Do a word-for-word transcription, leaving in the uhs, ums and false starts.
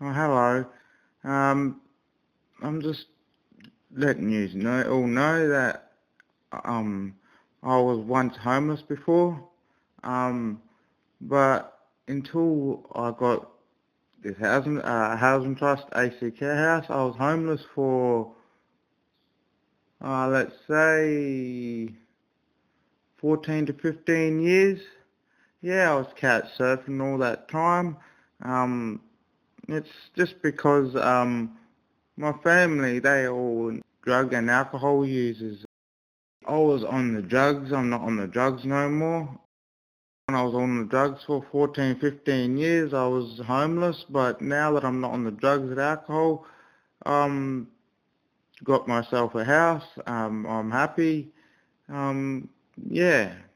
Oh, hello. Um, I'm just letting you know, all know that um, I was once homeless before. Um, but until I got this housing, uh, housing trust A C Care house, I was homeless for, uh, let's say, fourteen to fifteen years. Yeah, I was couch surfing all that time. Um, it's just because um, my family, they all drug and alcohol users. I was on the drugs. I'm not on the drugs no more. When I was on the drugs for fourteen, fifteen years, I was homeless. But now that I'm not on the drugs and alcohol, um, got myself a house. Um, I'm happy. Um, yeah.